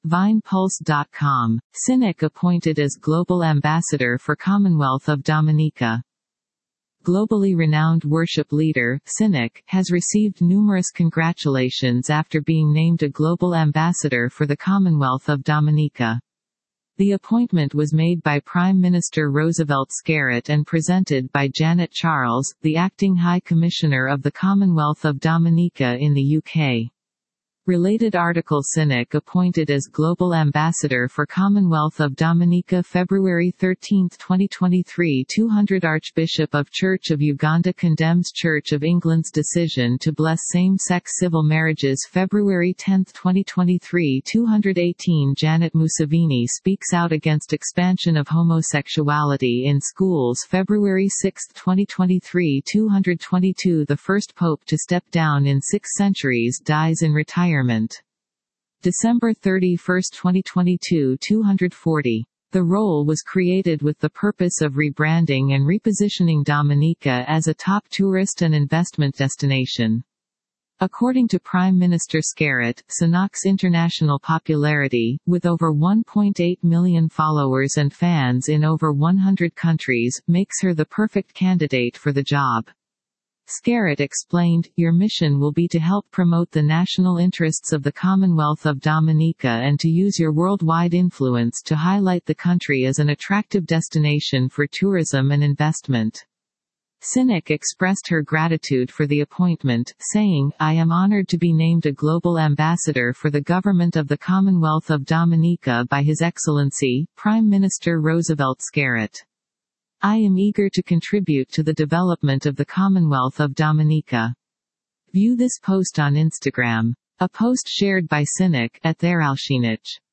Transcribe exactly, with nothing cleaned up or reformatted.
Vinepulse dot com. Cynic appointed as Global Ambassador for Commonwealth of Dominica. Globally renowned worship leader, Cynic, has received numerous congratulations after being named a Global Ambassador for the Commonwealth of Dominica. The appointment was made by Prime Minister Roosevelt Skerrit and presented by Janet Charles, the Acting High Commissioner of the Commonwealth of Dominica in the U K. Related article. Cynic appointed as Global Ambassador for Commonwealth of Dominica February thirteenth twenty twenty-three. two hundred Archbishop of Church of Uganda condemns Church of England's decision to bless same-sex civil marriages February tenth twenty twenty-three. two hundred eighteen Janet Museveni speaks out against expansion of homosexuality in schools February sixth twenty twenty-three. two hundred twenty-two The first pope to step down in six centuries dies in retirement. December thirty-first twenty twenty-two. two hundred forty. The role was created with the purpose of rebranding and repositioning Dominica as a top tourist and investment destination. According to Prime Minister Skerrit, Cynoc's international popularity, with over one point eight million followers and fans in over one hundred countries, makes her the perfect candidate for the job. Skerrit explained, "Your mission will be to help promote the national interests of the Commonwealth of Dominica and to use your worldwide influence to highlight the country as an attractive destination for tourism and investment." Cynic expressed her gratitude for the appointment, saying, "I am honored to be named a Global Ambassador for the Government of the Commonwealth of Dominica by His Excellency, Prime Minister Roosevelt Skerrit. I am eager to contribute to the development of the Commonwealth of Dominica." View this post on Instagram. A post shared by Cynic, at ThereAlshinich.